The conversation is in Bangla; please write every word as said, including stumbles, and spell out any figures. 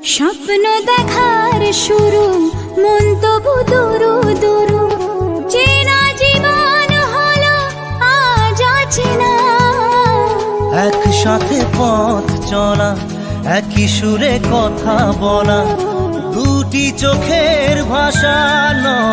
স্বপ্ন দেখার শুরু, মন তবু দুরু দুরু, চেনা জীবন হলো আজ অচেনা। একসাথে পথ চলা, একই সুরে কথা বলা, দুটি চোখের ভাষা নয়